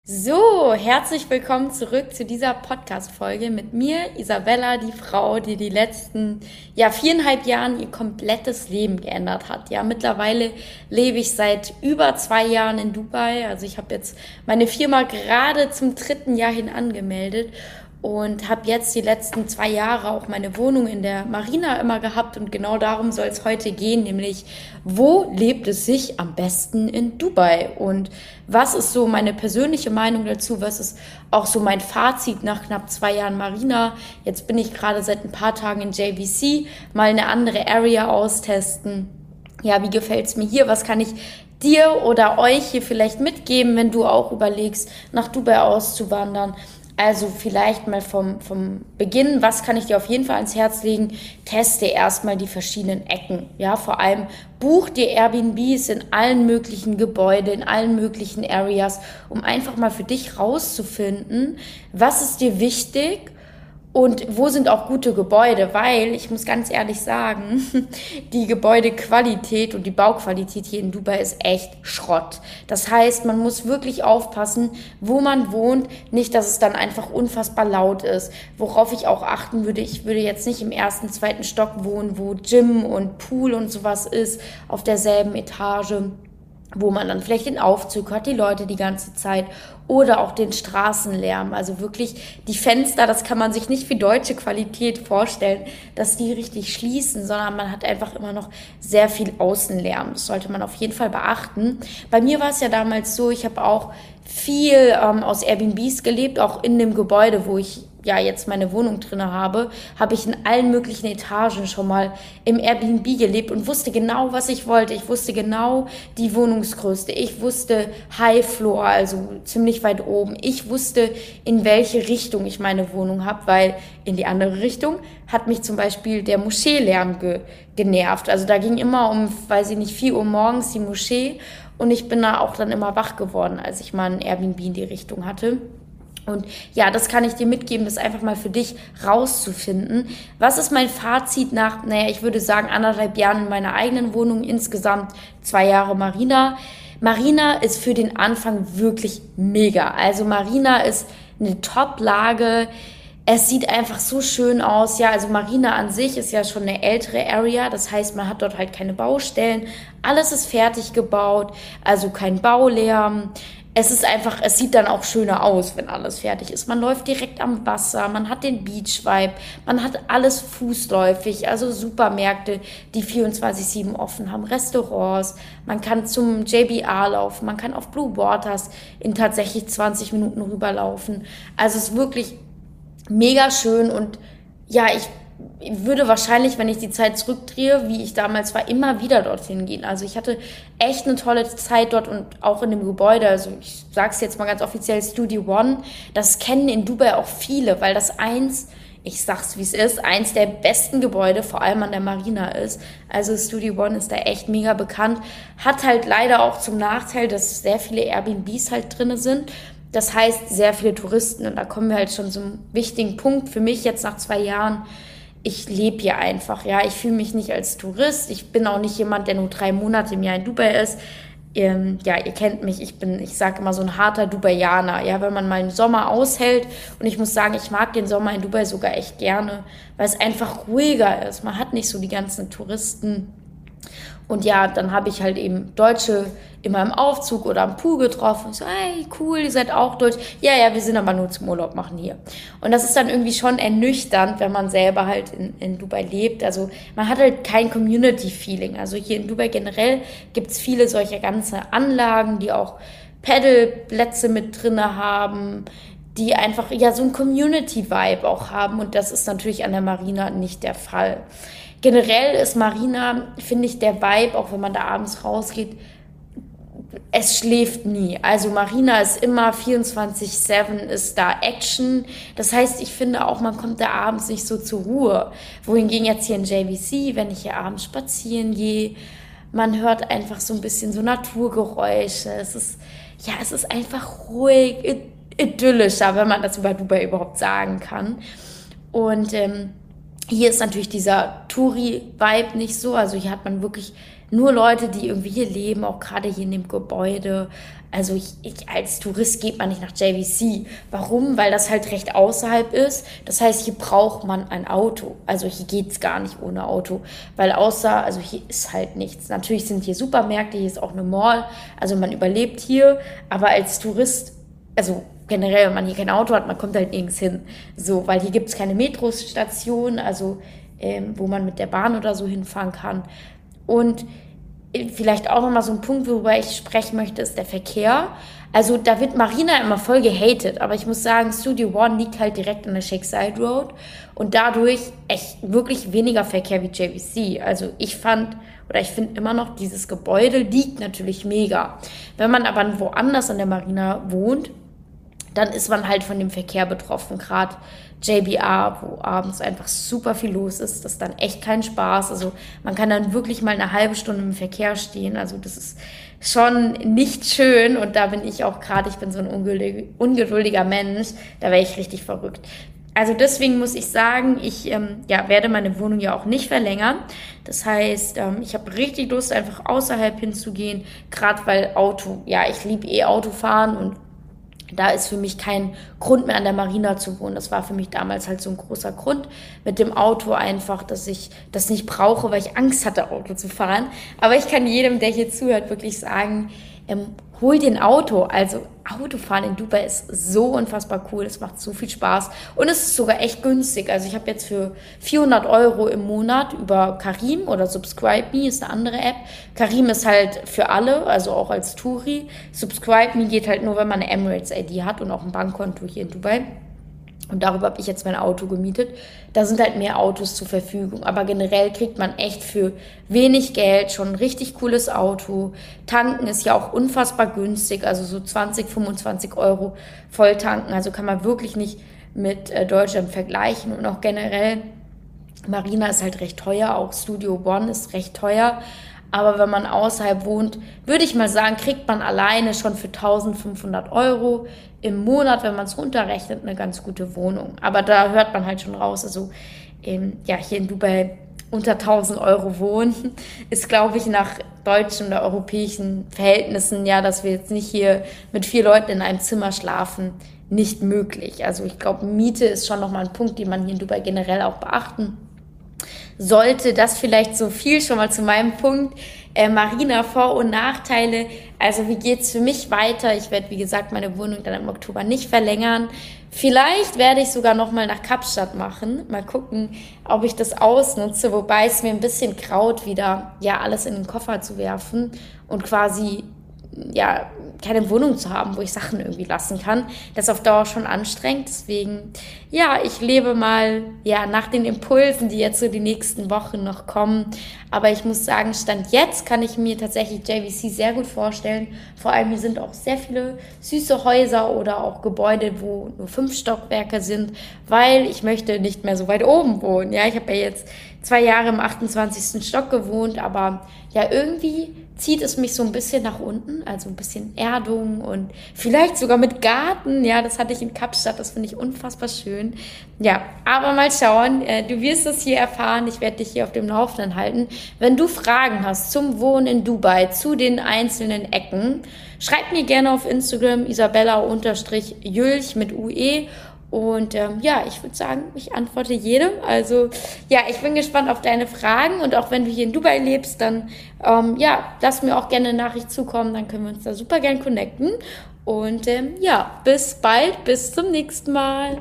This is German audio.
So, herzlich willkommen zurück zu dieser Podcast-Folge mit mir, Isabella, die Frau, die die letzten 4,5 Jahren ihr komplettes Leben geändert hat. Ja, mittlerweile lebe ich seit über 2 Jahren in Dubai. Also ich habe jetzt meine Firma gerade zum 3. Jahr hin angemeldet und habe jetzt die letzten 2 Jahre auch meine Wohnung in der Marina immer gehabt, und genau darum soll es heute gehen, nämlich wo lebt es sich am besten in Dubai und was ist so meine persönliche Meinung dazu, was ist auch so mein Fazit nach knapp 2 Jahren Marina. Jetzt bin ich gerade seit ein paar Tagen in JVC, mal eine andere Area austesten. Ja, wie gefällt's mir hier? Was kann ich dir oder euch hier vielleicht mitgeben, wenn du auch überlegst, nach Dubai auszuwandern? Also vielleicht mal vom Beginn, was kann ich dir auf jeden Fall ans Herz legen? Teste erstmal die verschiedenen Ecken. Ja, vor allem buch dir Airbnbs in allen möglichen Gebäuden, in allen möglichen Areas, um einfach mal für dich rauszufinden, was ist dir wichtig und wo sind auch gute Gebäude, weil ich muss ganz ehrlich sagen, die Gebäudequalität und die Bauqualität hier in Dubai ist echt Schrott. Das heißt, man muss wirklich aufpassen, wo man wohnt, nicht, dass es dann einfach unfassbar laut ist. Worauf ich auch achten würde, ich würde jetzt nicht im 1., 2. Stock wohnen, wo Gym und Pool und sowas ist, auf derselben Etage, wo man dann vielleicht den Aufzug hört, die Leute die ganze Zeit, oder auch den Straßenlärm. Also wirklich die Fenster, das kann man sich nicht wie deutsche Qualität vorstellen, dass die richtig schließen, sondern man hat einfach immer noch sehr viel Außenlärm. Das sollte man auf jeden Fall beachten. Bei mir war es ja damals so, ich habe auch viel aus Airbnbs gelebt, auch in dem Gebäude, wo ich ja jetzt meine Wohnung drinne habe ich in allen möglichen Etagen schon mal im Airbnb gelebt und wusste genau, was ich wollte. Ich wusste genau die Wohnungsgröße. Ich wusste High Floor, also ziemlich weit oben. Ich wusste, in welche Richtung ich meine Wohnung habe, weil in die andere Richtung hat mich zum Beispiel der Moscheelärm genervt. Also da ging immer um, weiß ich nicht, 4 Uhr morgens die Moschee, und ich bin da auch dann immer wach geworden, als ich mal ein Airbnb in die Richtung hatte. Und ja, das kann ich dir mitgeben, das einfach mal für dich rauszufinden. Was ist mein Fazit nach, ich würde sagen, 1,5 Jahren in meiner eigenen Wohnung, insgesamt 2 Jahre Marina. Marina ist für den Anfang wirklich mega. Also Marina ist eine Top-Lage. Es sieht einfach so schön aus. Ja, also Marina an sich ist ja schon eine ältere Area. Das heißt, man hat dort halt keine Baustellen. Alles ist fertig gebaut, also kein Baulärm. Es ist einfach, es sieht dann auch schöner aus, wenn alles fertig ist. Man läuft direkt am Wasser, man hat den Beach-Vibe, man hat alles fußläufig, also Supermärkte, die 24/7 offen haben, Restaurants, man kann zum JBR laufen, man kann auf Blue Waters in tatsächlich 20 Minuten rüberlaufen. Also es ist wirklich mega schön, und ja, ich würde wahrscheinlich, wenn ich die Zeit zurückdrehe, wie ich damals war, immer wieder dorthin gehen. Also ich hatte echt eine tolle Zeit dort und auch in dem Gebäude. Also ich sage es jetzt mal ganz offiziell, Studio One, das kennen in Dubai auch viele, weil das ich sag's wie es ist, eins der besten Gebäude, vor allem an der Marina ist. Also Studio One ist da echt mega bekannt. Hat halt leider auch zum Nachteil, dass sehr viele Airbnbs halt drinne sind. Das heißt, sehr viele Touristen, und da kommen wir halt schon zum wichtigen Punkt für mich jetzt nach 2 Jahren. Ich lebe hier einfach, ja. Ich fühle mich nicht als Tourist. Ich bin auch nicht jemand, der nur 3 Monate im Jahr in Dubai ist. Ja, ihr kennt mich. Ich sage immer, so ein harter Dubaianer. Ja, wenn man mal einen Sommer aushält. Und ich muss sagen, ich mag den Sommer in Dubai sogar echt gerne, weil es einfach ruhiger ist. Man hat nicht so die ganzen Touristen. Und ja, dann habe ich halt eben Deutsche immer im Aufzug oder am Pool getroffen. So, hey, cool, ihr seid auch deutsch. Ja, wir sind aber nur zum Urlaub machen hier. Und das ist dann irgendwie schon ernüchternd, wenn man selber halt in Dubai lebt. Also man hat halt kein Community-Feeling. Also hier in Dubai generell gibt's viele solcher ganze Anlagen, die auch Paddleplätze mit drinne haben, die einfach so ein Community-Vibe auch haben. Und das ist natürlich an der Marina nicht der Fall. Generell ist Marina, finde ich, der Vibe, auch wenn man da abends rausgeht, es schläft nie. Also Marina ist immer 24/7, ist da Action. Das heißt, ich finde auch, man kommt da abends nicht so zur Ruhe. Wohingegen jetzt hier in JVC, wenn ich hier abends spazieren gehe, man hört einfach so ein bisschen so Naturgeräusche. Es ist einfach ruhig, idyllischer, wenn man das über Dubai überhaupt sagen kann. Und Hier ist natürlich dieser Touri-Vibe nicht so. Also hier hat man wirklich nur Leute, die irgendwie hier leben, auch gerade hier in dem Gebäude. Also ich als Tourist geht man nicht nach JVC. Warum? Weil das halt recht außerhalb ist. Das heißt, hier braucht man ein Auto. Also hier geht's gar nicht ohne Auto. Weil also hier ist halt nichts. Natürlich sind hier Supermärkte, hier ist auch eine Mall. Also man überlebt hier. Aber als Tourist, also generell, wenn man hier kein Auto hat, man kommt halt nirgends hin. So, weil hier gibt's keine Metrostation, also wo man mit der Bahn oder so hinfahren kann. Und vielleicht auch nochmal so ein Punkt, worüber ich sprechen möchte, ist der Verkehr. Also da wird Marina immer voll gehatet, aber ich muss sagen, Studio One liegt halt direkt an der Shake Side Road und dadurch echt wirklich weniger Verkehr wie JVC. Also ich finde immer noch, dieses Gebäude liegt natürlich mega. Wenn man aber woanders an der Marina wohnt, dann ist man halt von dem Verkehr betroffen. Gerade JBR, wo abends einfach super viel los ist, das ist dann echt kein Spaß. Also man kann dann wirklich mal eine halbe Stunde im Verkehr stehen. Also das ist schon nicht schön und da bin ich auch gerade, ich bin so ein ungeduldiger Mensch, da wäre ich richtig verrückt. Also deswegen muss ich sagen, ich werde meine Wohnung ja auch nicht verlängern. Das heißt, ich habe richtig Lust, einfach außerhalb hinzugehen, gerade weil ich liebe Autofahren und da ist für mich kein Grund mehr an der Marina zu wohnen. Das war für mich damals halt so ein großer Grund mit dem Auto einfach, dass ich das nicht brauche, weil ich Angst hatte, Auto zu fahren. Aber ich kann jedem, der hier zuhört, wirklich sagen, hol dir ein Auto. Also Autofahren in Dubai ist so unfassbar cool. Es macht so viel Spaß. Und es ist sogar echt günstig. Also ich habe jetzt für 400 € im Monat über Careem oder Subscribe Me, ist eine andere App. Careem ist halt für alle, also auch als Touri. Subscribe Me geht halt nur, wenn man eine Emirates-ID hat und auch ein Bankkonto hier in Dubai. Und darüber habe ich jetzt mein Auto gemietet. Da sind halt mehr Autos zur Verfügung. Aber generell kriegt man echt für wenig Geld schon ein richtig cooles Auto. Tanken ist ja auch unfassbar günstig. Also so 20, 25 € voll tanken. Also kann man wirklich nicht mit Deutschland vergleichen. Und auch generell, Marina ist halt recht teuer. Auch Studio One ist recht teuer. Aber wenn man außerhalb wohnt, würde ich mal sagen, kriegt man alleine schon für 1.500 € im Monat, wenn man es runterrechnet, eine ganz gute Wohnung. Aber da hört man halt schon raus, also hier in Dubai unter 1.000 € wohnen, ist, glaube ich, nach deutschen oder europäischen Verhältnissen, dass wir jetzt nicht hier mit 4 Leuten in einem Zimmer schlafen, nicht möglich. Also ich glaube, Miete ist schon nochmal ein Punkt, den man hier in Dubai generell auch beachten sollte. Das vielleicht so viel schon mal zu meinem Punkt. Marina, Vor- und Nachteile. Also wie geht's für mich weiter? Ich werde, wie gesagt, meine Wohnung dann im Oktober nicht verlängern. Vielleicht werde ich sogar noch mal nach Kapstadt machen. Mal gucken, ob ich das ausnutze. Wobei es mir ein bisschen graut, wieder alles in den Koffer zu werfen und quasi keine Wohnung zu haben, wo ich Sachen irgendwie lassen kann. Das ist auf Dauer schon anstrengend. Deswegen, ich lebe mal, nach den Impulsen, die jetzt so die nächsten Wochen noch kommen. Aber ich muss sagen, Stand jetzt kann ich mir tatsächlich JVC sehr gut vorstellen. Vor allem hier sind auch sehr viele süße Häuser oder auch Gebäude, wo nur 5 Stockwerke sind, weil ich möchte nicht mehr so weit oben wohnen. Ja, ich habe ja jetzt 2 Jahre im 28. Stock gewohnt, aber irgendwie zieht es mich so ein bisschen nach unten, also ein bisschen Erdung und vielleicht sogar mit Garten. Ja, das hatte ich in Kapstadt, das finde ich unfassbar schön. Ja, aber mal schauen, du wirst es hier erfahren, ich werde dich hier auf dem Laufenden halten. Wenn du Fragen hast zum Wohnen in Dubai, zu den einzelnen Ecken, schreib mir gerne auf Instagram Isabella_Jülch mit UE. Und ich würde sagen, ich antworte jedem. Also ich bin gespannt auf deine Fragen und auch wenn du hier in Dubai lebst, dann lass mir auch gerne eine Nachricht zukommen, dann können wir uns da super gern connecten. Und bis bald, bis zum nächsten Mal.